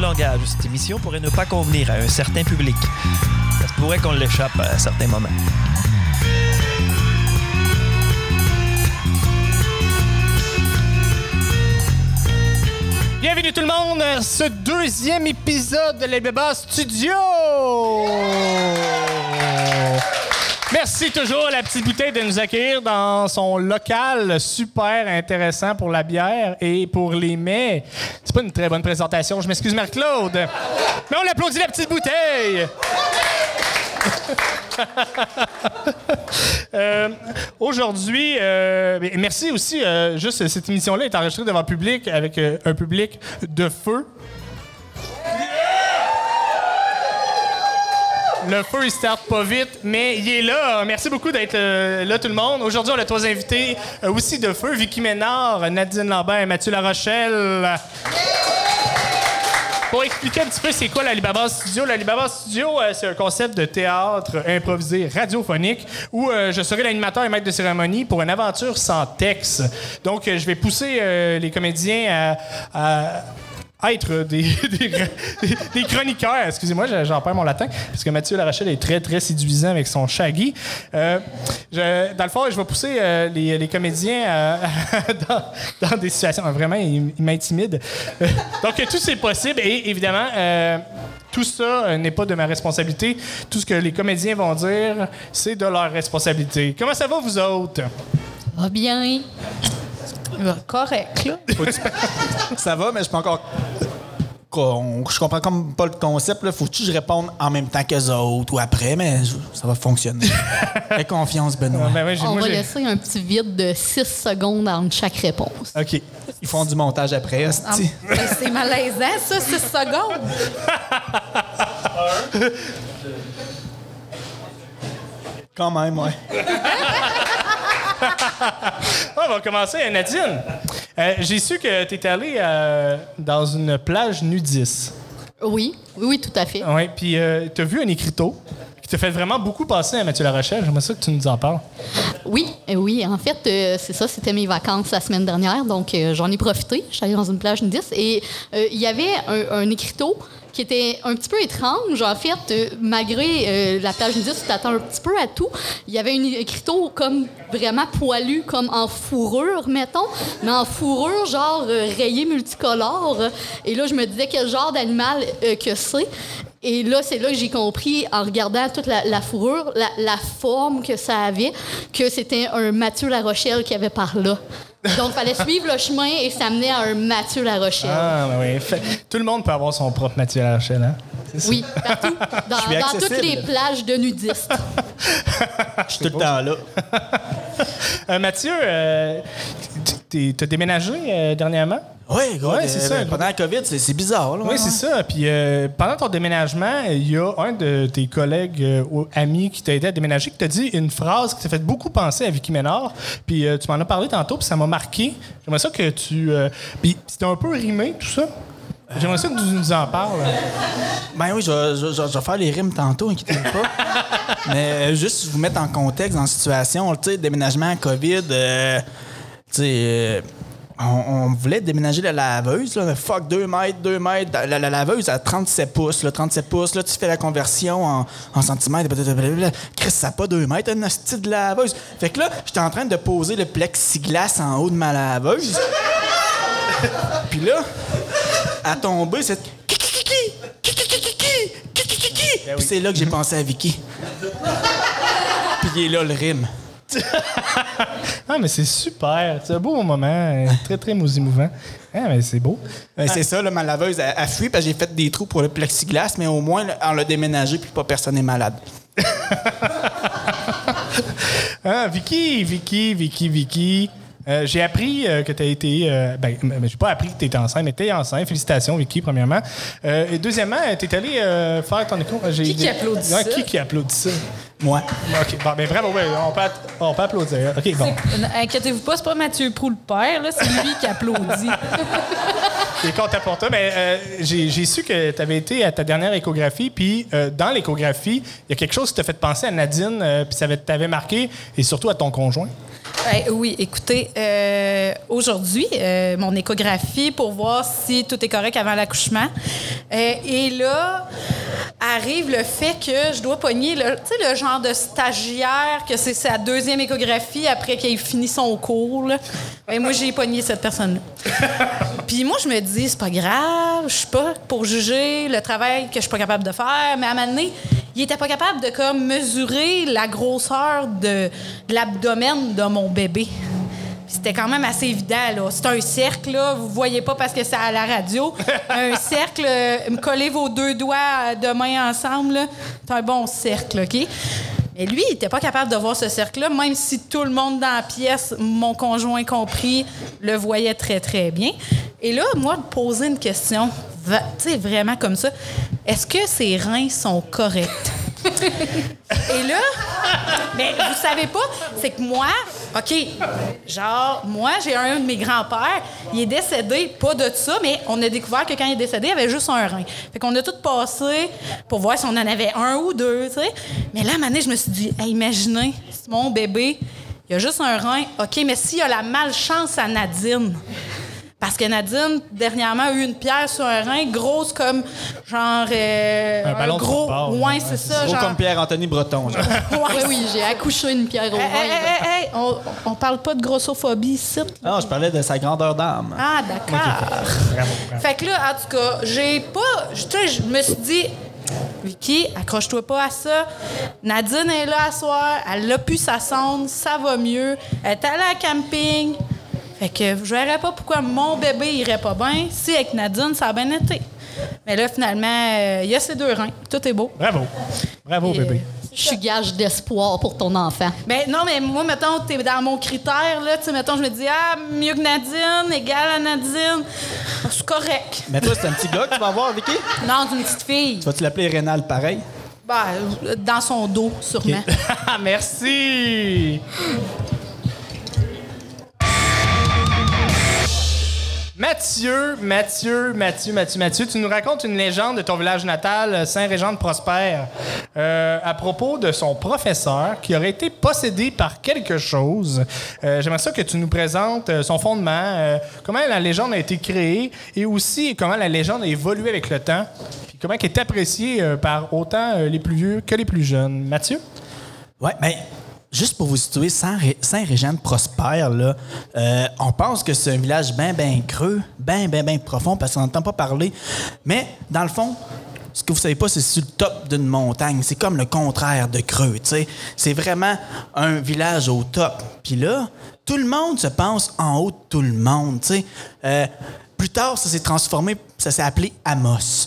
langage de cette émission pourrait ne pas convenir à un certain public. Ça se pourrait qu'on l'échappe à certains moments. Bienvenue tout le monde à ce deuxième épisode de Les Bébas Studio! Merci toujours à La Petite Bouteille de nous accueillir dans son local super intéressant pour la bière et pour les mets. C'est pas une très bonne présentation, je m'excuse Marc-Claude. Mais on applaudit La Petite Bouteille! Aujourd'hui, merci aussi, juste cette émission-là est enregistrée devant le public avec un public de feu. Le feu, il starte pas vite, mais il est là. Merci beaucoup d'être là, tout le monde. Aujourd'hui, on a trois invités aussi de feu. Vicky Ménard, Nadine Lambert et Mathieu Larochelle. Pour expliquer un petit peu c'est quoi l'Alibaba Studio. L'Alibaba Studio, c'est un concept de théâtre improvisé radiophonique où je serai l'animateur et maître de cérémonie pour une aventure sans texte. Donc, je vais pousser les comédiens à être des chroniqueurs. Excusez-moi, j'en perds mon latin, parce que Mathieu Larochelle est très, très séduisant avec son shaggy. Dans le fond, je vais pousser les comédiens dans des situations... Vraiment, ils m'intimident. Donc, tout c'est possible. Et évidemment... tout ça n'est pas de ma responsabilité. Tout ce que les comédiens vont dire, c'est de leur responsabilité. Comment ça va, vous autres? Ah bien. Correct, là. Ça va, mais je suis pas encore... Je comprends comme pas le concept. Là. Faut-tu que je réponde en même temps qu'eux autres ou après, mais ça va fonctionner. Fais confiance, Benoît. On va laisser un petit vide de 6 secondes entre chaque réponse. OK. Ils font du montage après, hostie. C'est malaisant, ça, 6 secondes. Quand même, ouais. On va commencer. Nadine, j'ai su que tu étais allée dans une plage nudiste. Oui, tout à fait. Oui, puis tu as vu un écriteau qui t'a fait vraiment beaucoup passer à Mathieu Larochelle. J'aimerais ça que tu nous en parles. Oui. En fait, c'est ça, c'était mes vacances la semaine dernière, donc j'en ai profité. Je suis allée dans une plage nudiste et il y avait un écriteau qui était un petit peu étrange. En fait, malgré la plage nudiste, tu t'attends un petit peu à tout. Il y avait un écriteau comme vraiment poilu, comme en fourrure, mettons, mais en fourrure, genre rayé multicolore. Et là, je me disais quel genre d'animal que c'est. Et là, c'est là que j'ai compris, en regardant toute la fourrure, la forme que ça avait, que c'était un Mathieu Larochelle qui avait par là. Donc, il fallait suivre le chemin et ça menait à un Mathieu Larochelle. Ah, oui. Tout le monde peut avoir son propre Mathieu Larochelle, hein? Oui, partout. Dans toutes les plages de nudistes. Je suis tout le temps là. Mathieu, t'as déménagé dernièrement? Oui, c'est ça. Pendant la COVID, c'est bizarre. Là, oui, c'est ça. Puis pendant ton déménagement, il y a un de tes collègues ou amis qui t'a aidé à déménager qui t'a dit une phrase qui t'a fait beaucoup penser à Vicky Ménard. Puis tu m'en as parlé tantôt, puis ça m'a marqué. J'aimerais ça que tu... puis c'était un peu rimé, tout ça. J'aimerais ça que tu nous en parles. Ben oui, je vais faire les rimes tantôt, inquiétez-vous pas. Mais juste vous mettre en contexte, en situation, tu sais, déménagement, COVID, tu sais... On voulait déménager la laveuse, là, mais fuck, 2 mètres. La laveuse à 37 pouces. Là, 37 pouces, là, tu fais la conversion en centimètres. Chris, ça n'a pas 2 mètres, un hostie de laveuse. Fait que là, j'étais en train de poser le plexiglas en haut de ma laveuse. Puis là, à tomber, c'est... Puis c'est là que j'ai pensé à Vicky. Puis il est là, le rime. Ah, mais c'est super. C'est un beau moment. Très, très émouvant. Ah, mais c'est beau. C'est ça, là, ma laveuse a fui parce que j'ai fait des trous pour le plexiglas, mais au moins, on l'a déménagé puis pas personne n'est malade. Vicky. J'ai appris que tu as été... j'ai pas appris que tu étais enceinte, mais tu es enceinte. Félicitations, Vicky, premièrement. Et deuxièmement, tu es allé faire ton écho. Qui applaudit ça? Qui applaudit ça? Moi. OK. Bon, ben vraiment, ouais, on peut applaudir. OK, bon. Inquiétez-vous pas, c'est pas Mathieu Proulx le père, là, c'est lui qui applaudit. Il est content pour toi, mais j'ai su que tu avais été à ta dernière échographie, puis dans l'échographie, il y a quelque chose qui t'a fait penser à Nadine, puis ça t'avait marqué, et surtout à ton conjoint. Oui, écoutez, aujourd'hui, mon échographie pour voir si tout est correct avant l'accouchement. Et là, arrive le fait que je dois pogner le genre de stagiaire que c'est sa deuxième échographie après qu'il ait fini son cours. Là. Et moi, j'ai pogné cette personne-là. Puis moi, je me dis, c'est pas grave, je suis pas pour juger le travail que je suis pas capable de faire, mais à un moment donné, il était pas capable de comme mesurer la grosseur de l'abdomen de mon bébé. Puis c'était quand même assez évident, là. C'est un cercle, là. Vous voyez pas parce que c'est à la radio. Un cercle, collez vos deux doigts de main ensemble, là. C'est un bon cercle, OK? Mais lui, il était pas capable de voir ce cercle-là, même si tout le monde dans la pièce, mon conjoint compris, le voyait très, très bien. Et là, moi, de poser une question, tu sais, vraiment comme ça, est-ce que ses reins sont corrects? Et là, mais vous savez pas, c'est que moi, OK, genre, moi, j'ai un de mes grands-pères, il est décédé, pas de ça, mais on a découvert que quand il est décédé, il avait juste un rein. Fait qu'on a tout passé pour voir si on en avait un ou deux, tu sais. Mais là, à un moment donné, je me suis dit, hey, imaginez, si mon bébé, il a juste un rein, OK, mais s'il a la malchance à Nadine... Parce que Nadine, dernièrement, a eu une pierre sur un rein, grosse comme, genre... un ballon gros... de football. Ouais, c'est ça. Gros genre... comme Pierre-Anthony Breton, genre. Oui, j'ai accouché une pierre au rein. On parle pas de grossophobie ici. Non, je parlais de sa grandeur d'âme. Ah, d'accord. Bravo. Fait que là, en tout cas, j'ai pas... Tu sais, je me suis dit... Vicky, accroche-toi pas à ça. Nadine est là à soir, elle a pu sa sonde, ça va mieux. Elle est allée à camping... Fait que je verrais pas pourquoi mon bébé irait pas bien si avec Nadine, ça a bien été. Mais là, finalement, il y a ses deux reins. Tout est beau. Bravo. Bravo, bébé. Je suis gage d'espoir pour ton enfant. Mais non, mais moi, mettons, t'es dans mon critère, là. Tu sais, mettons, je me dis, mieux que Nadine, égal à Nadine. C'est correct. Mais toi, c'est un petit gars que tu vas avoir, Vicky? Non, c'est une petite fille. Tu vas-tu l'appeler Rénal pareil? Ben, dans son dos, sûrement. Merci. Mathieu, tu nous racontes une légende de ton village natal, Saint-Régent-de-Prosper, à propos de son professeur qui aurait été possédé par quelque chose. J'aimerais ça que tu nous présentes son fondement, comment la légende a été créée et aussi comment la légende a évolué avec le temps, puis comment elle est appréciée par autant les plus vieux que les plus jeunes. Mathieu? Oui, bien... Juste pour vous situer, Saint-Régent-de-Prosper, là, on pense que c'est un village bien creux, bien profond, parce qu'on n'entend pas parler. Mais, dans le fond, ce que vous savez pas, c'est sur le top d'une montagne. C'est comme le contraire de creux, tu sais. C'est vraiment un village au top. Puis là, tout le monde se pense en haut de tout le monde, tu sais. Plus tard, ça s'est transformé, ça s'est appelé Amos.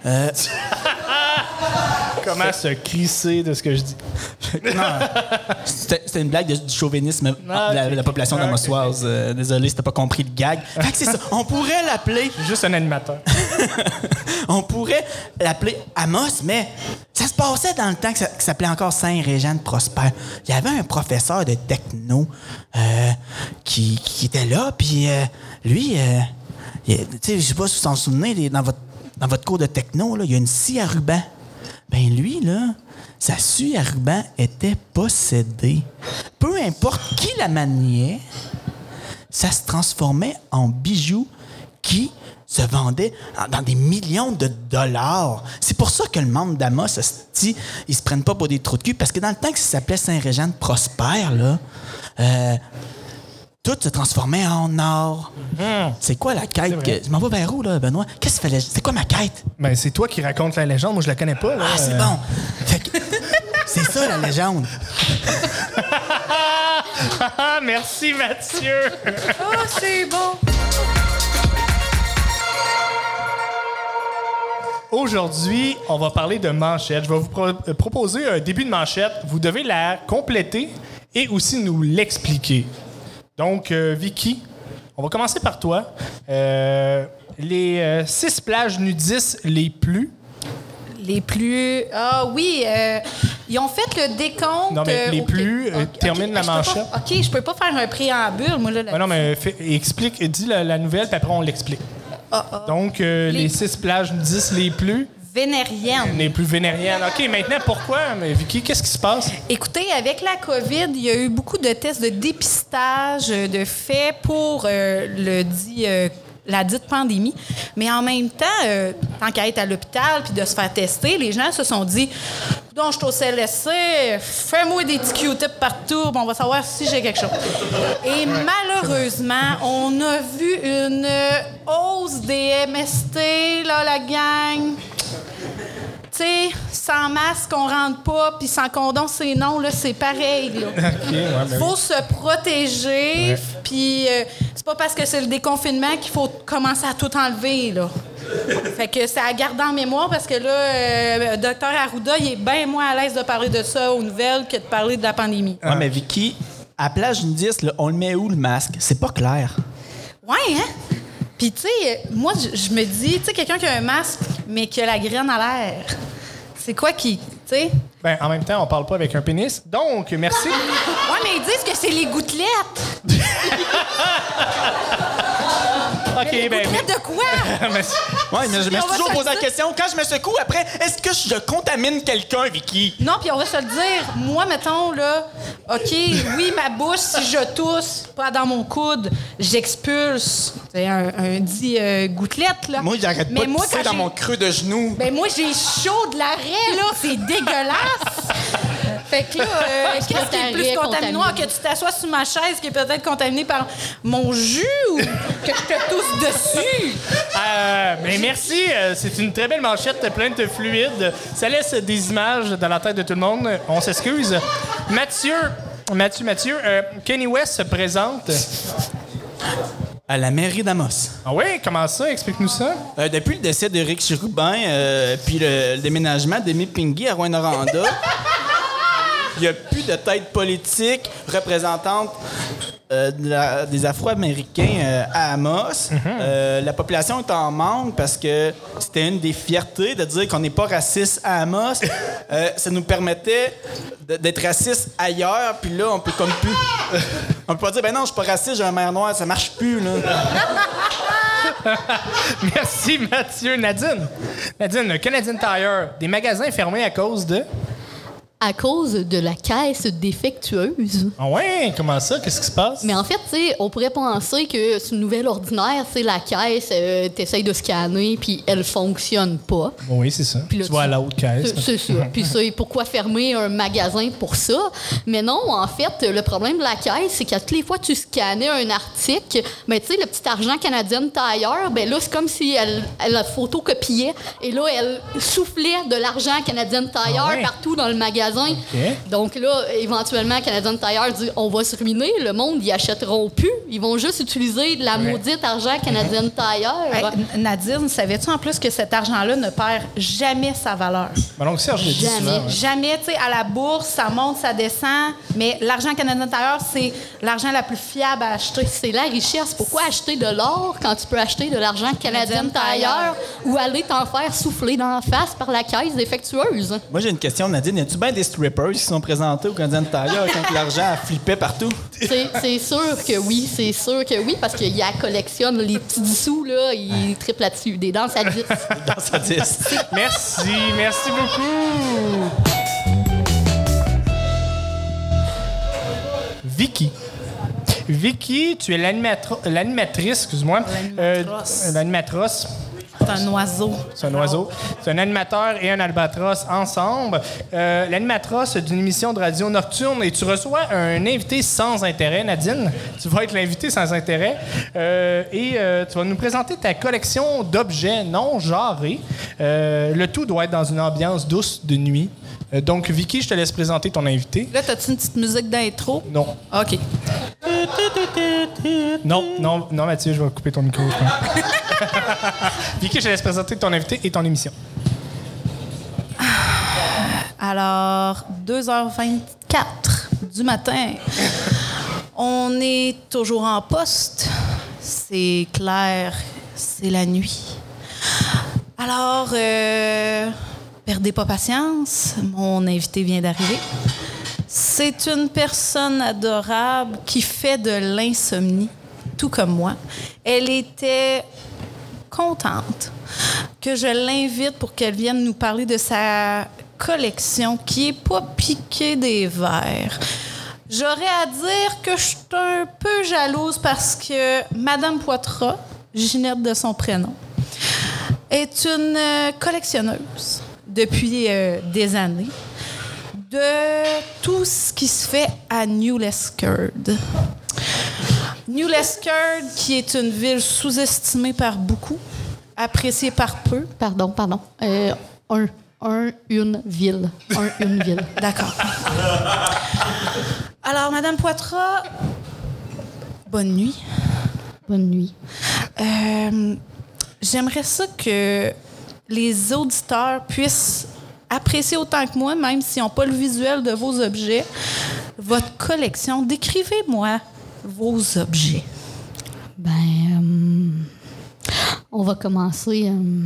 Comment se crisser de ce que je dis? Non, c'était une blague du chauvinisme de la population d'Amossoise. Désolé si t'as pas compris le gag. Fait que c'est ça. On pourrait l'appeler... Je suis juste un animateur. On pourrait l'appeler Amos, mais ça se passait dans le temps que ça s'appelait encore Saint-Régent-de-Prosper. Il y avait un professeur de techno qui était là, puis lui... tu sais, je sais pas si vous vous en souvenez, dans votre cours de techno, là, il y a une scie à ruban. Ben lui, là, sa scie à ruban était possédée. Peu importe qui la maniait, ça se transformait en bijoux qui se vendaient dans des millions de dollars. C'est pour ça que le monde d'Amos, ils se prennent pas pour des trous de cul, parce que dans le temps que ça s'appelait Saint-Régent-de-Prosper, là, tout se transformait en or. C'est quoi la quête? Je m'en vais vers où, là, Benoît? Qu'est-ce qu'il fallait? C'est quoi ma quête? Ben, c'est toi qui racontes la légende. Moi, je la connais pas. Là. Ah, c'est bon. Fait que, c'est ça, la légende. Merci, Mathieu. Ah, c'est bon. Aujourd'hui, on va parler de manchette. Je vais vous proposer un début de manchette. Vous devez la compléter et aussi nous l'expliquer. Donc, Vicky, on va commencer par toi. Les 6 plages nudistes les plus... Les plus... Ah oui, ils ont fait le décompte... Non, mais les plus... termine la manchette. Je peux pas faire un préambule, moi, là. Non, mais explique, dis la nouvelle, puis après, on l'explique. Donc, les 6 plages nudistes les plus... vénérienne. Les plus vénériennes. OK, maintenant, pourquoi? Mais Vicky, qu'est-ce qui se passe? Écoutez, avec la COVID, il y a eu beaucoup de tests de dépistage de faits pour la dite pandémie. Mais en même temps, tant qu'à être à l'hôpital puis de se faire tester, les gens se sont dit « Donc, je suis au CLSC, fais-moi des petits Q-tips partout, on va savoir si j'ai quelque chose. » Et malheureusement, on a vu une hausse des MST, là, la gang. Tu sais, sans masque, on rentre pas, puis sans condom, c'est non, là, c'est pareil, là. Faut se protéger, puis c'est pas parce que c'est le déconfinement qu'il faut commencer à tout enlever, là. Fait que c'est à garder en mémoire, parce que là, Dr Arruda, il est bien moins à l'aise de parler de ça aux nouvelles que de parler de la pandémie. Ouais, mais Vicky, à plage nudiste, là, on le met où, le masque? C'est pas clair. Ouais, hein? Puis, tu sais, moi, je me dis, tu sais, quelqu'un qui a un masque, mais qui a la graine à l'air, c'est quoi qui, tu sais? Ben, en même temps, on parle pas avec un pénis. Donc, merci. Ouais, mais ils disent que c'est les gouttelettes. OK, Les ben. gouttelettes de quoi? Ouais, mais je me On suis va toujours se posé la dire- question, quand je me secoue après, est-ce que je contamine quelqu'un, Vicky? Non, puis on va se le dire. Moi, mettons, là, OK, oui, ma bouche, si je tousse, pas dans mon coude, j'expulse. C'est un dit gouttelette, là. Moi, j'arrête Mais pas de moi, pisser quand dans j'ai- mon creux de genou. Ben moi, j'ai chaud de l'arrêt, là. C'est dégueulasse. Fait que là, qu'est-ce qui est le plus T'arrêt contaminant? contaminé. Que tu t'assoies sur ma chaise qui est peut-être contaminée par mon jus ou que je te tousse dessus? Mais merci, c'est une très belle manchette pleine de fluide. Ça laisse des images dans la tête de tout le monde. On s'excuse. Mathieu, Kanye West se présente. À la mairie d'Amos. Ah oui, comment ça? Explique-nous ça. Depuis le décès d'Éric Chérubin, puis le déménagement d'Amy Pingui à Rouyn-Noranda, il n'y a plus de tête politique représentante des Afro-Américains à Amos. La population est en manque parce que c'était une des fiertés de dire qu'on n'est pas raciste à Amos. Ça nous permettait d'être raciste ailleurs, puis là, on peut comme plus... on peut pas dire, ben non, je suis pas raciste, j'ai un maire noir, ça marche plus, là. Merci, Mathieu. Nadine, Canadian Tire, des magasins fermés à cause de... À cause de la caisse défectueuse. Ah ouais? Comment ça? Qu'est-ce qui se passe? Mais en fait, tu sais, on pourrait penser que c'est une nouvelle ordinaire, tu sais, la caisse, t'essayes de scanner, puis elle fonctionne pas. Oui, c'est ça. Puis là, Tu vas à l'autre caisse. C'est ça. Puis ça, pourquoi fermer un magasin pour ça? Mais non, en fait, le problème de la caisse, c'est qu'à toutes les fois que tu scannais un article, ben, tu sais, le petit argent Canadian Tire, ben là, c'est comme si elle photocopiait et là, elle soufflait de l'argent Canadian Tire ouais. partout dans le magasin. Donc là, éventuellement, Canadian Tire dit on va se ruiner, le monde, ils achèteront plus. Ils vont juste utiliser de la maudite argent Canadian Tire. Hey, Nadine, savais-tu en plus que cet argent-là ne perd jamais sa valeur? Ben donc, Serge, je l'ai dit Jamais. souvent, ouais. Jamais, tu sais, à la bourse, ça monte, ça descend, mais l'argent Canadian Tire, c'est l'argent la plus fiable à acheter. C'est la richesse. Pourquoi acheter de l'or quand tu peux acheter de l'argent Canadian Canadian Tire ou aller t'en faire souffler dans la face par la caisse défectueuse? Moi, j'ai une question, Nadine. Y a-tu bien des strippers qui sont présentés au Canadian Tire quand l'argent flippait partout? C'est sûr que oui, parce qu'il collectionne les petits dessous, là, il triple là-dessus. Des danses à 10. Dans sa disque. Merci beaucoup. Vicky, tu es l'animatrice, excuse-moi. L'animatrice. C'est un oiseau. C'est un oiseau. C'est un animateur et un albatros ensemble. L'animatrice d'une émission de radio nocturne et tu reçois un invité sans intérêt, Nadine. Tu vas être l'invité sans intérêt. Tu vas nous présenter ta collection d'objets non genrés. Le tout doit être dans une ambiance douce de nuit. Donc, Vicky, je te laisse présenter ton invité. Là, t'as-tu une petite musique d'intro? Non. OK. Non, Mathieu, je vais couper ton micro. je pense. Vicky, je te laisse présenter ton invité et ton émission. Alors, 2h24 du matin. On est toujours en poste. C'est clair, c'est la nuit. Alors, perdez pas patience. Mon invité vient d'arriver. C'est une personne adorable qui fait de l'insomnie, tout comme moi. Elle était contente que je l'invite pour qu'elle vienne nous parler de sa collection qui est pas piquée des verres. J'aurais à dire que je suis un peu jalouse parce que Madame Poitras, Ginette de son prénom, est une collectionneuse depuis des années de tout ce qui se fait à New Lescard. New Lescard, qui est une ville sous-estimée par beaucoup, appréciée par peu. Pardon. Une ville. D'accord. Alors, Madame Poitras, bonne nuit. Bonne nuit. J'aimerais ça que les auditeurs puissent apprécier autant que moi, même s'ils n'ont pas le visuel de vos objets, votre collection. Décrivez-moi vos objets. On va commencer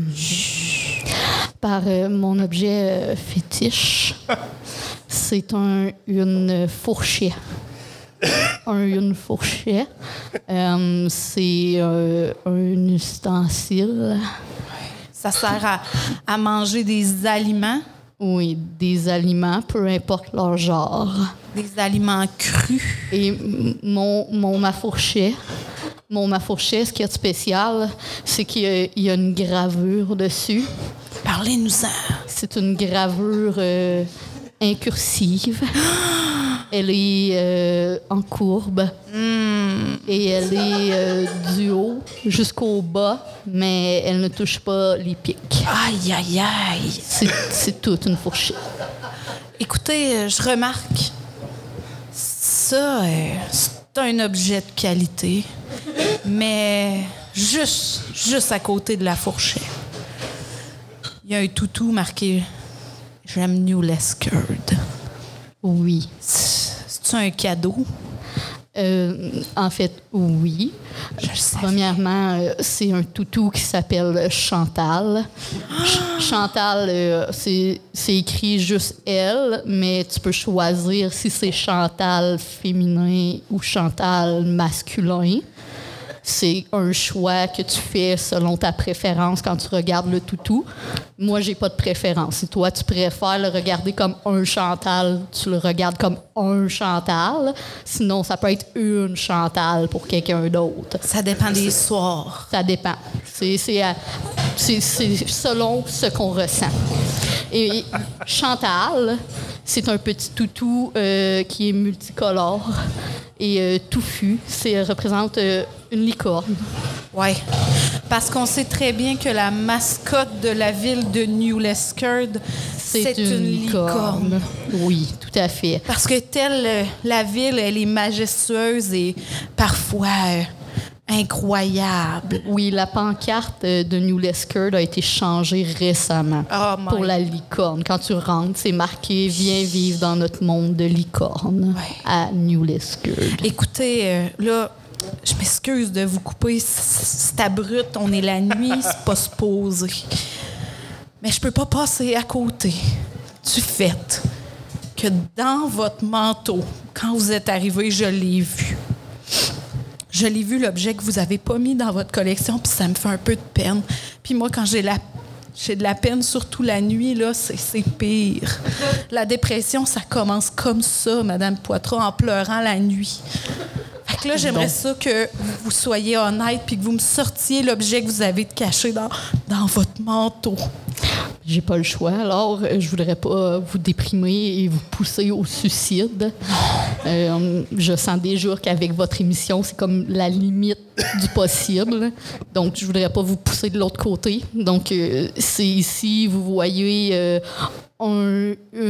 par mon objet fétiche. C'est une fourchette. Une fourchette. C'est un ustensile. Ça sert à manger des aliments? Oui, des aliments, peu importe leur genre. Des aliments crus? Et ma fourchette, ce qui est spécial, c'est qu'il y a une gravure dessus. Parlez-nous-en. C'est une gravure incursive. Elle est en courbe. Et elle est du haut jusqu'au bas, mais elle ne touche pas les pics. Aïe, aïe, aïe. C'est toute une fourchette. Écoutez, je remarque, ça, c'est un objet de qualité, mais juste à côté de la fourchette, il y a un toutou marqué « J'aime New Lescard ». Oui. C'est un cadeau? En fait, oui. Je le sais. Premièrement, c'est un toutou qui s'appelle Chantal. Chantal, c'est écrit juste elle, mais tu peux choisir si c'est Chantal féminin ou Chantal masculin. C'est un choix que tu fais selon ta préférence quand tu regardes le toutou. Moi, j'ai pas de préférence. Si toi, tu préfères le regarder comme un Chantal, tu le regardes comme un Chantal. Sinon, ça peut être une Chantal pour quelqu'un d'autre. Ça dépend des soirs. Ça dépend. C'est selon ce qu'on ressent. Et Chantal, c'est un petit toutou qui est multicolore et touffu. Représente une licorne. Oui, parce qu'on sait très bien que la mascotte de la ville de New Lescard, c'est une licorne. Oui, tout à fait. Parce que telle la ville, elle est majestueuse et parfois incroyable. Oui, la pancarte de New Lescard a été changée récemment pour la licorne. Quand tu rentres, c'est marqué « Viens vivre dans notre monde de licorne à New Lescard ». Écoutez, là, je m'excuse de vous couper. C'est abrupt, on est la nuit, c'est pas supposé. Mais je peux pas passer à côté du fait que dans votre manteau, quand vous êtes arrivé, je l'ai vu. Je l'ai vu, l'objet que vous avez pas mis dans votre collection, puis ça me fait un peu de peine. Puis moi, quand j'ai de la peine, surtout la nuit, là, c'est pire. La dépression, ça commence comme ça, Madame Poitras, en pleurant la nuit. Fait que là, j'aimerais ça que vous soyez honnête puis que vous me sortiez l'objet que vous avez caché dans votre manteau. J'ai pas le choix, alors je voudrais pas vous déprimer et vous pousser au suicide. Je sens déjà qu'avec votre émission, c'est comme la limite du possible. Donc, je voudrais pas vous pousser de l'autre côté. Donc, c'est ici, vous voyez un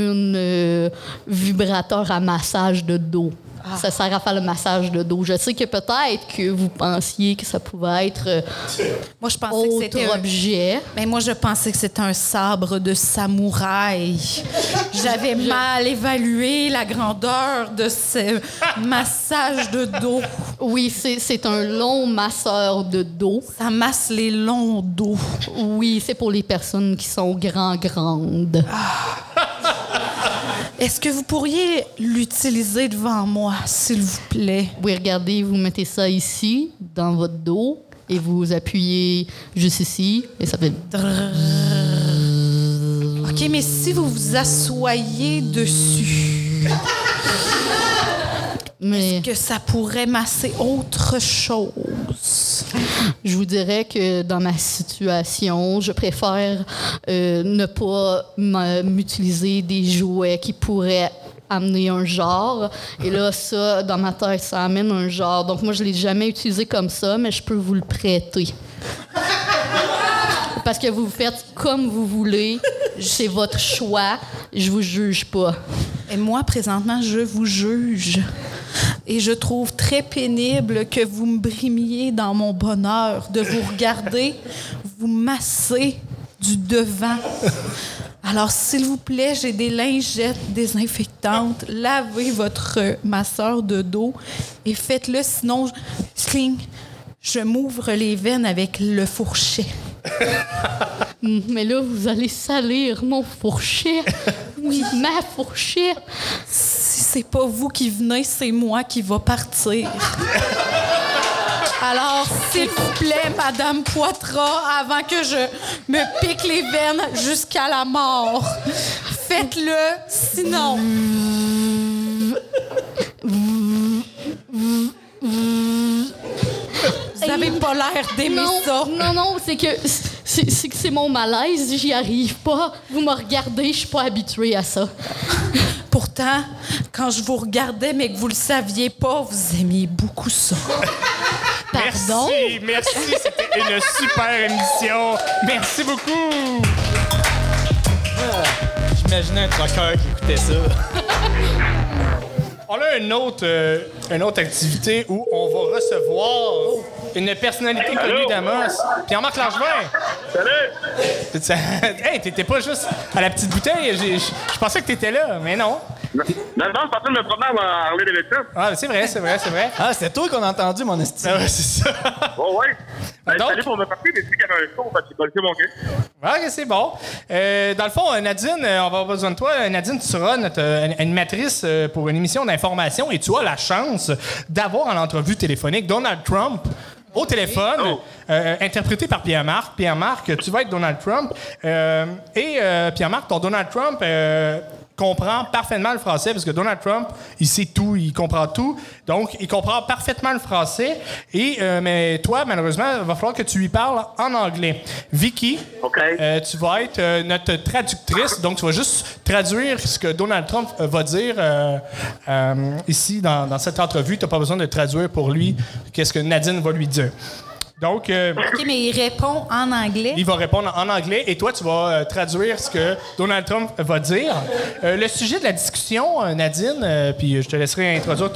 vibrateur à massage de dos. Ça sert à faire le massage de dos. Je sais que peut-être que vous pensiez que ça pouvait être moi, je pensais que c'était objet. Mais moi, je pensais que c'était un sabre de samouraï. J'avais mal évalué la grandeur de ce massage de dos. Oui, c'est un long masseur de dos. Ça masse les longs dos. Oui, c'est pour les personnes qui sont grandes. Est-ce que vous pourriez l'utiliser devant moi, s'il vous plaît? Oui, regardez, vous mettez ça ici, dans votre dos, et vous appuyez juste ici et ça fait... OK, mais si vous vous assoyez dessus, Mais que ça pourrait masser autre chose. je vous dirais que dans ma situation, je préfère ne pas m'utiliser des jouets qui pourraient amener un genre. Et là, ça, dans ma tête, ça amène un genre. Donc moi, je l'ai jamais utilisé comme ça, mais je peux vous le prêter. Parce que vous faites comme vous voulez. C'est votre choix. Je vous juge pas. Et moi, présentement, je vous juge. Et je trouve très pénible que vous me brimiez dans mon bonheur, de vous regarder, vous masser du devant. Alors, s'il vous plaît, j'ai des lingettes désinfectantes. Lavez votre masseur de dos et faites-le, sinon, je m'ouvre les veines avec le fourchet. Mais là, vous allez salir mon fourchet. Oui, ma fourchette. Si c'est pas vous qui venez, c'est moi qui va partir. Alors, s'il vous plaît, Madame Poitras, avant que je me pique les veines jusqu'à la mort, faites-le, sinon... Vous avez pas l'air d'aimer ça. Non, c'est que c'est mon malaise, j'y arrive pas. Vous me regardez, je suis pas habituée à ça. Pourtant, quand je vous regardais, mais que vous le saviez pas, vous aimiez beaucoup ça. Pardon? Merci, c'était une super émission. Merci beaucoup. J'imaginais un trucker qui écoutait ça. On a une autre activité où on va recevoir une personnalité connue d'Amos. Pierre-Marc Langevin. Salut! Hey, t'étais pas juste à la petite bouteille. Je pensais que t'étais là, mais non. Non, je suis en train de me promener à Harley-Davidson. Ah, c'est vrai. Ah, c'était toi qu'on a entendu, mon estime. Ah ouais, c'est ça. Oh, ouais. Donc- Salut pour me partir, mais c'est qu'il y avait un show, fait que j'ai collé mon gars. OK, c'est bon. Dans le fond, Nadine, on va avoir besoin de toi. Nadine, tu seras notre animatrice pour une émission d'information et tu as la chance d'avoir en entrevue téléphonique Donald Trump au téléphone, interprété par Pierre-Marc. Pierre-Marc, tu vas être Donald Trump. Pierre-Marc, ton Donald Trump comprend parfaitement le français parce que Donald Trump, il sait tout, il comprend tout. Donc, il comprend parfaitement le français. Mais toi, malheureusement, il va falloir que tu lui parles en anglais. Vicky, OK. tu vas être notre traductrice. Donc, tu vas juste traduire ce que Donald Trump va dire ici dans cette entrevue. Tu n'as pas besoin de traduire pour lui qu'est-ce que Nadine va lui dire. Donc, OK, mais il répond en anglais. il va répondre en anglais et toi, tu vas traduire ce que Donald Trump va dire. Le sujet de la discussion, Nadine, puis je te laisserai introduire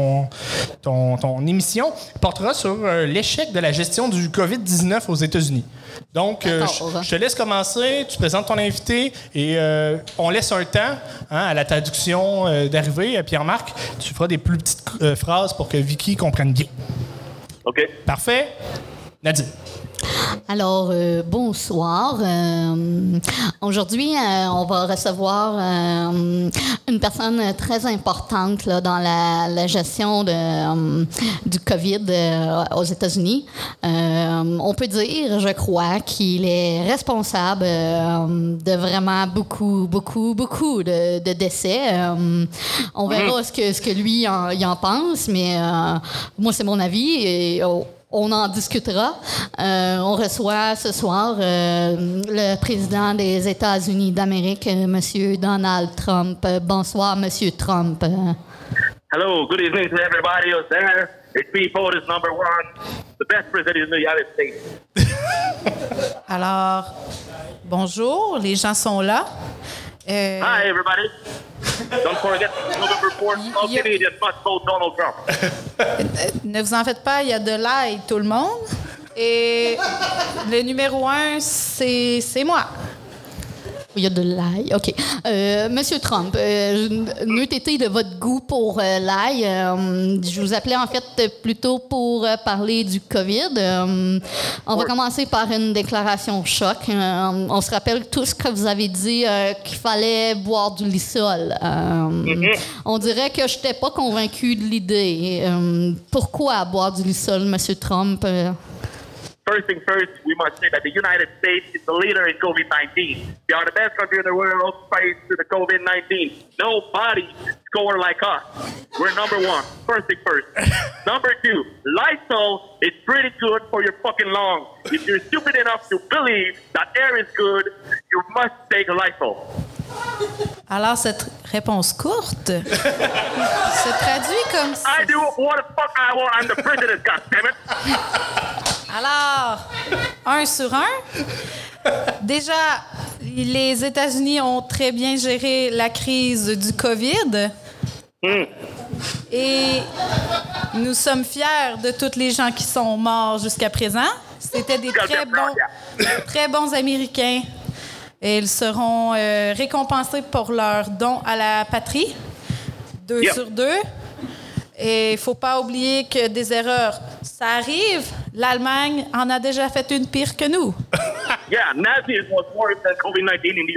ton émission, portera sur l'échec de la gestion du COVID-19 aux États-Unis. Donc, je te laisse commencer, tu présentes ton invité et on laisse un temps à la traduction d'arriver. Pierre-Marc, tu feras des plus petites phrases pour que Vicky comprenne bien. OK. Parfait? Nadine. Alors, bonsoir. Aujourd'hui, on va recevoir une personne très importante là, dans la gestion du COVID aux États-Unis. On peut dire, je crois, qu'il est responsable de vraiment beaucoup de décès. On verra ce que lui il en pense, mais moi, c'est mon avis et on en discutera. On reçoit ce soir le président des États-Unis d'Amérique, M. Donald Trump. Bonsoir, M. Trump. Hello, good evening to everybody out there. It's me, POTUS number one, the best president in the United States. Alors, bonjour, les gens sont là. Hi, everybody. Don't forget, November 4th, all Canadians must vote Donald Trump. Ne vous en faites pas, il y a de l'ail, tout le monde. Et le numéro 1, c'est moi. Il y a de l'ail. OK. Monsieur Trump, n'eût été de votre goût pour l'ail. Je vous appelais en fait plutôt pour parler du COVID. On va commencer par une déclaration choc. On se rappelle tous que vous avez dit qu'il fallait boire du lysol. On dirait que je n'étais pas convaincue de l'idée. Pourquoi boire du lysol, Monsieur Trump? First thing first, we must say that the United States is the leader in COVID-19. We are the best country in the world faced to the COVID-19. Nobody scored like us. We're number one. First thing first. Number two, Lysol is pretty good for your fucking lungs. If you're stupid enough to believe that air is good, you must take Lysol. Alors, cette réponse courte se traduit comme ça. I do what the fuck I want. I'm the president, goddammit. Alors, 1 sur 1. Déjà, les États-Unis ont très bien géré la crise du COVID. Et nous sommes fiers de tous les gens qui sont morts jusqu'à présent. C'était des très bons Américains. Et ils seront récompensés pour leur don à la patrie. 2 sur 2. Et il ne faut pas oublier que des erreurs, ça arrive. L'Allemagne en a déjà fait une pire que nous. Yeah, Nazis was worse than COVID-19 in the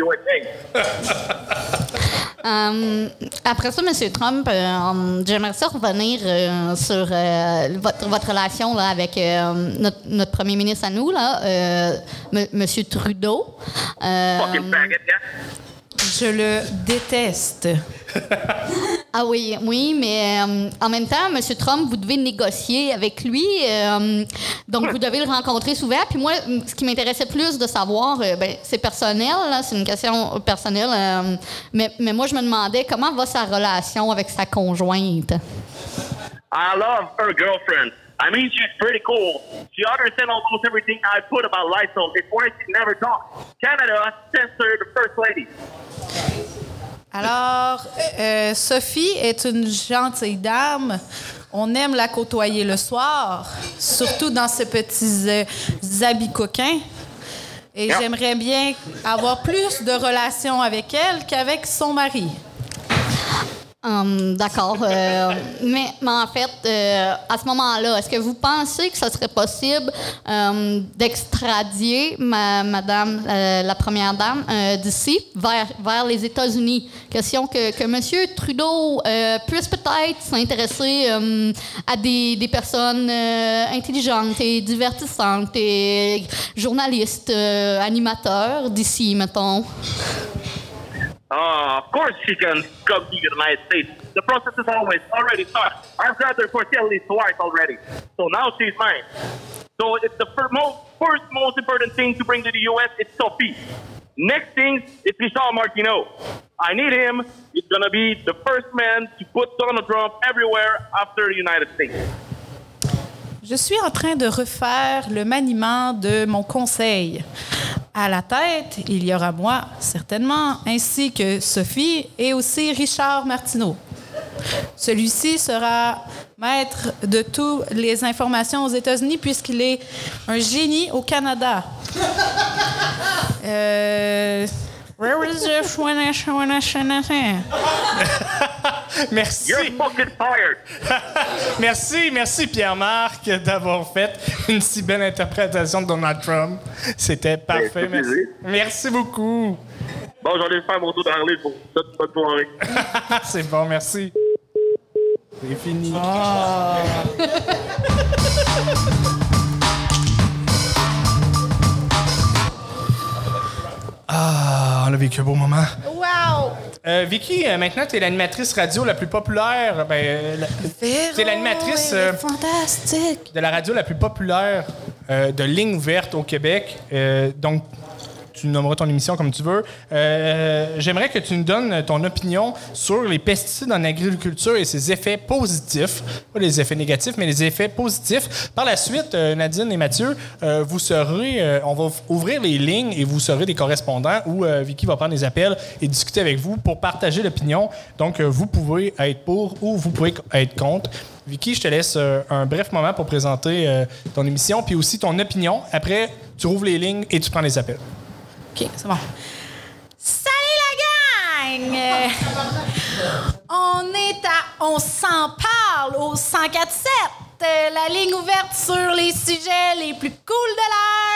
USA. Après ça, M. Trump, j'aimerais ça revenir sur votre relation là, avec notre premier ministre à nous, là, M. Trudeau. Fucking faggot, yeah. Je le déteste. Ah oui, mais en même temps, M. Trump, vous devez négocier avec lui. Donc, vous devez le rencontrer souvent. Puis moi, ce qui m'intéressait plus de savoir, c'est personnel, là, c'est une question personnelle. Mais moi, je me demandais comment va sa relation avec sa conjointe. I love her girlfriend. I mean, she's pretty cool. She understands almost everything I put about Lysol. It's why she never talks. Canada censored the first lady. Alors, Sophie est une gentille dame. On aime la côtoyer le soir, surtout dans ses petits habits coquins. Et j'aimerais bien avoir plus de relations avec elle qu'avec son mari. D'accord. Mais en fait, à ce moment-là, est-ce que vous pensez que ça serait possible d'extradier Madame la première dame d'ici vers les États-Unis? Question que M. Trudeau puisse peut-être s'intéresser à des personnes intelligentes et divertissantes et journalistes, animateurs d'ici, mettons. Of course she can come to the United States. The process is already started. I've grabbed her for at least twice already. So now she's mine. So it's the first most important thing to bring to the U.S. It's Sophie. Next thing is Richard Martineau. I need him. He's going to be the first man to put Donald Trump everywhere after the United States. Je suis en train de refaire le maniement de mon conseil. À la tête, il y aura moi, certainement, ainsi que Sophie et aussi Richard Martineau. Celui-ci sera maître de toutes les informations aux États-Unis puisqu'il est un génie au Canada. Where is the Merci. You're fucking fired. Merci Pierre-Marc d'avoir fait une si belle interprétation de Donald Trump. C'était parfait. Merci beaucoup. Bon, j'en ai fait mon tour d'Harley pour cette bonne soirée. C'est bon, merci. C'est fini. On a vécu un beau moment. Wow! Vicky, maintenant, tu es l'animatrice radio la plus populaire. Tu es l'animatrice fantastique. de la radio la plus populaire de ligne verte au Québec. Donc, tu nommeras ton émission comme tu veux. J'aimerais que tu nous donnes ton opinion sur les pesticides en agriculture et ses effets positifs. Pas les effets négatifs, mais les effets positifs. Par la suite, Nadine et Mathieu, vous serez... on va ouvrir les lignes et vous serez des correspondants où Vicky va prendre des appels et discuter avec vous pour partager l'opinion. Donc, vous pouvez être pour ou vous pouvez être contre. Vicky, je te laisse un bref moment pour présenter ton émission puis aussi ton opinion. Après, tu rouvres les lignes et tu prends les appels. OK, c'est bon. Salut la gang! On s'en parle au 104.7, la ligne ouverte sur les sujets les plus cool de l'heure.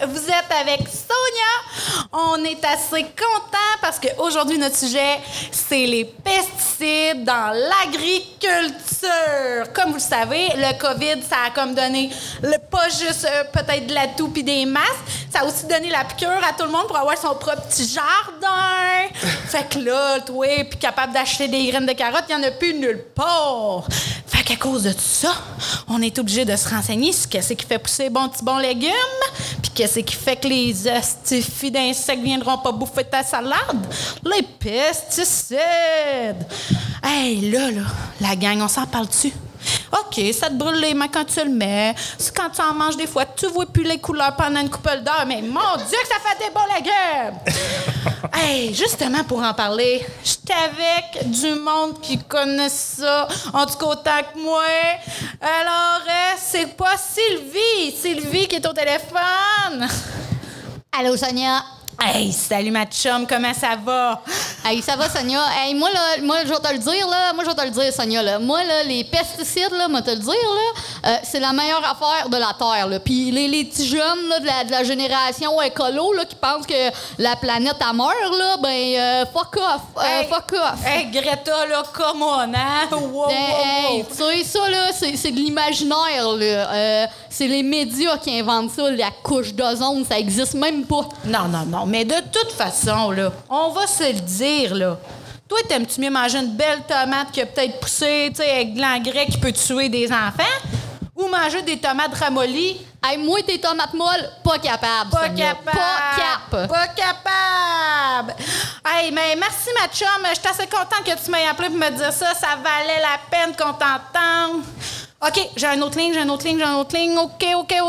vous êtes avec Sonia. On est assez contents parce qu'aujourd'hui, notre sujet, c'est les pesticides dans l'agriculture. Comme vous le savez, le COVID, ça a comme donné pas juste peut-être de la toux puis des masques, ça a aussi donné la piqûre à tout le monde pour avoir son propre petit jardin. Fait que là, toi, puis capable d'acheter des graines de carottes, il n'y en a plus nulle part. Fait qu'à cause de tout ça, on est obligé de se renseigner sur qu'est-ce qui fait pousser bons légumes, puis qu'est-ce qui fait que les astifies d'insectes viendront pas bouffer ta salade. Les pesticides. Hey, là, la gang, on s'en parle-tu? OK, ça te brûle les mains quand tu le mets. C'est quand tu en manges des fois, tu vois plus les couleurs pendant une couple d'heures. Mais mon Dieu que ça fait des bons légumes! Hey, justement, pour en parler, j'étais avec du monde qui connaît ça, en tout cas autant que moi. Alors, c'est pas Sylvie. Sylvie qui est au téléphone. Allô, Sonia? Hey, salut ma chum, comment ça va? Hey, ça va, Sonia? Hey, moi, je vais te le dire, là. Moi, je vais te le dire, Sonia, là. Moi, là, les pesticides, là, moi, te le dire, là, c'est la meilleure affaire de la Terre, là. Puis les petits jeunes, là, de la génération écolo, là, qui pensent que la planète, elle meurt, là, ben, fuck off. Fuck off. Hey, Greta, là, come on, hein? Wow, Hey, tu sais, ça, là, c'est de l'imaginaire, là. C'est les médias qui inventent ça, la couche d'ozone, ça existe même pas. Non. Mais de toute façon, là, on va se le dire, là. Toi, t'aimes-tu mieux manger une belle tomate qui a peut-être poussé, tu sais, avec de l'engrais qui peut tuer des enfants? Ou manger des tomates ramollies? Hey, moi, tes tomates molles, pas capable. Pas Sonia. capable. Pas capable. Hey, mais merci, ma chum. Je suis assez contente que tu m'aies appelé pour me dire ça. Ça valait la peine qu'on t'entende. OK, j'ai une autre ligne. OK.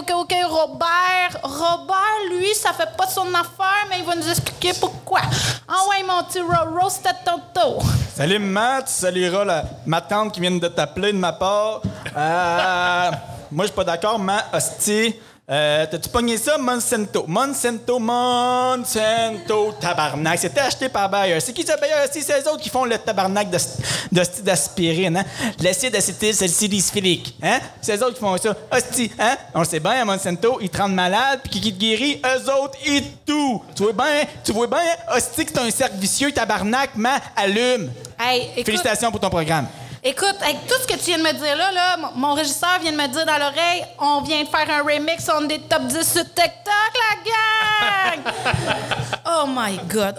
Robert, lui, ça fait pas son affaire, mais il va nous expliquer pourquoi. Ah ouais, mon petit Rose, c'était tonto. Salut, Matt. Saluera ma tante qui vient de t'appeler de ma part. Moi, je suis pas d'accord, ma hostie. T'as-tu pogné ça, Monsanto? Monsanto, tabarnak. C'était acheté par Bayer. C'est qui ça, Bayer? C'est eux autres qui font le tabarnak d'aspirine, hein? L'acide acétylsalicylsphilique, hein? C'est eux autres qui font ça. Hostie, hein? On le sait bien, Monsanto, ils te rendent malade, puis qui te guérit, eux autres, ils tout. Tu vois bien, hostie, que c'est un cercle vicieux, tabarnak, allume. Hey, écoute, félicitations pour ton programme. Écoute, avec tout ce que tu viens de me dire là, mon régisseur vient de me dire dans l'oreille, on vient de faire un remix on des top 10 sur TikTok, la gang! Oh my God.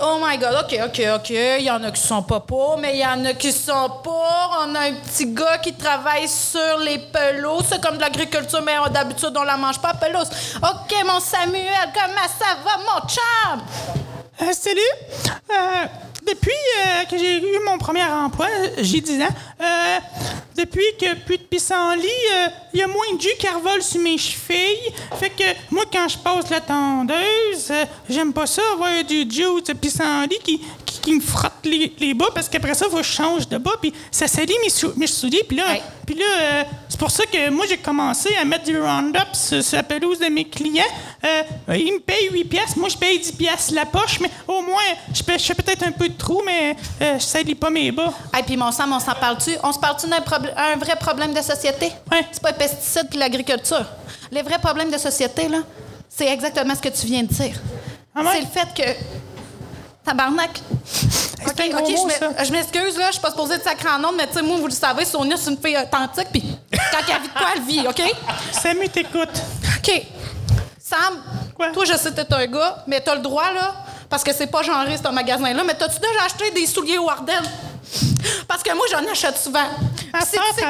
OK. Il y en a qui sont pas pour, mais il y en a qui sont pour. On a un petit gars qui travaille sur les pelouses. C'est comme de l'agriculture, mais d'habitude, on la mange pas, pelouse. OK, mon Samuel, comment ça va, mon chum? Salut! Depuis que j'ai eu mon premier emploi, j'ai 10 ans, depuis que plus de pissenlit, il y a moins de jus qui revole sur mes chevilles. Fait que moi, quand je passe la tondeuse, j'aime pas ça, avoir du jus de pissenlit qui me frotte les bas, parce qu'après ça, il faut que je change de bas, puis ça salit mes souliers. Puis là, c'est pour ça que moi, j'ai commencé à mettre du Roundup sur la pelouse de mes clients. Ils me payent 8 piastres, moi, je paye 10 piastres la poche, mais au moins, je fais peut-être un peu de trou, mais je salis pas mes bas. Hey, puis mon sang, on s'en parle-tu? On se parle-tu d'un vrai problème de société? Ouais. C'est pas les pesticides puis l'agriculture. Les vrais problèmes de société, là, c'est exactement ce que tu viens de dire. Ah ouais? C'est le fait que... Tabarnak. OK, je m'excuse, là, je suis pas supposée de sacrer en ondes, mais tu sais, moi, vous le savez, Sonia, c'est une fille authentique, puis quand elle vit de quoi, elle vit, OK? Samu, t'écoute. OK. Sam, quoi? Toi, je sais que t'es un gars, mais t'as le droit, là, parce que c'est pas genré, c'est un magasin-là, mais t'as-tu déjà acheté des souliers au Ardennes? Parce que moi, j'en achète souvent. Si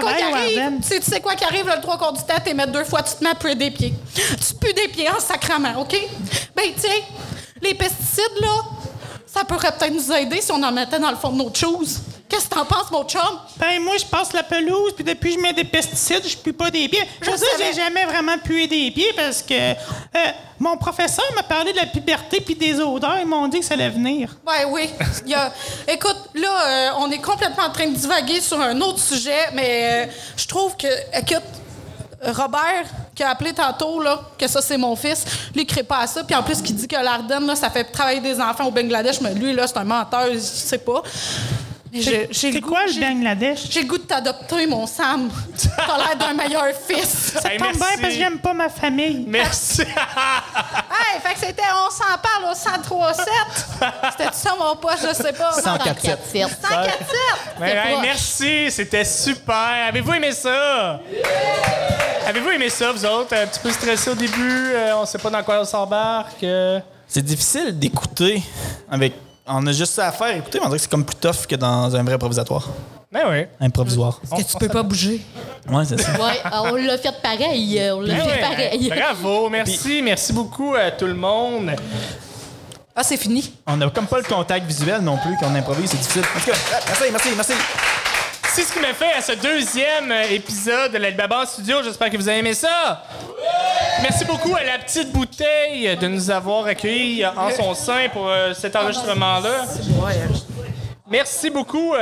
tu sais quoi qui arrive, là, le 3/4 du temps, t'es mettre 2 fois, tu te mets à puer des pieds. Tu pues des pieds en sacrament, OK? Ben, tiens, les pesticides, là, ça pourrait peut-être nous aider si on en mettait dans le fond de nos choses. Qu'est-ce que t'en penses, mon chum? Ben, moi, je passe la pelouse, puis depuis que je mets des pesticides, je pue pas des pieds. Je veux dire, j'ai jamais vraiment pué des pieds parce que mon professeur m'a parlé de la puberté puis des odeurs. Ils m'ont dit que ça allait venir. Ben oui. Écoute, là, on est complètement en train de divaguer sur un autre sujet, mais je trouve que... Écoute, Robert, qui a appelé tantôt, là, que ça, c'est mon fils, lui, il crée pas à ça. Puis en plus, qui dit que l'Ardenne, là, ça fait travailler des enfants au Bangladesh, mais lui, là, c'est un menteur, je sais pas. J'ai le goût- quoi le j'ai- Bangladesh? J'ai le goût de t'adopter, mon Sam. T'as l'air d'un meilleur fils. Hey, Tombe bien parce que j'aime pas ma famille. Merci. Hey, fait que c'était On s'en parle au 103.7. C'était ça, mon pote, je sais pas. 104.7. 104.7. Ben, hey, proche. merci, c'était super. Avez-vous aimé ça? Avez-vous aimé ça, vous autres? Un petit peu stressé au début, on sait pas dans quoi on s'embarque. C'est difficile d'écouter avec. On a juste ça à faire, écouter, mais on dirait que c'est comme plus tough que dans un vrai improvisatoire. Ben oui. Improvisoire. Que tu peux pas bouger. Ouais, c'est ça. Ouais, on l'a fait pareil. On l'a Ben fait ouais. pareil. Bravo, merci beaucoup à tout le monde. Ah, c'est fini. On n'a comme pas le contact visuel non plus quand on improvise, c'est difficile. En tout cas, merci. C'est ce qui m'a fait à ce deuxième épisode de l'Alibaba en studio. J'espère que vous avez aimé ça. Merci beaucoup à la petite bouteille de nous avoir accueillis en son sein pour cet enregistrement-là. Merci beaucoup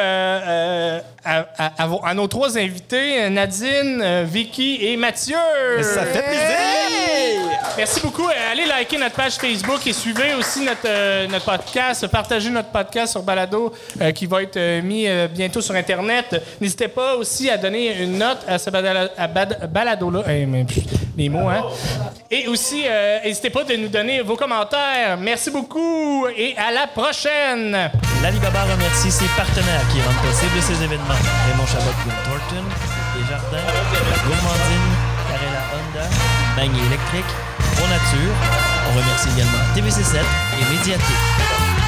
à nos trois invités, Nadine, Vicky et Mathieu. Ça fait plaisir! Merci beaucoup. Allez liker notre page Facebook et suivez aussi notre podcast. Partagez notre podcast sur Balado qui va être mis bientôt sur Internet. N'hésitez pas aussi à donner une note à ce balado-là. Les mots, hein? Et aussi, n'hésitez pas de nous donner vos commentaires. Merci beaucoup et à la prochaine! L'Alibaba remercie ses partenaires qui rendent possible ces événements. Raymond Chabot, Will Thornton, Desjardins, Gourmandine, Carrera Honda, Bagné électrique, Pro Nature. On remercie également TVC7 et Médiathèque.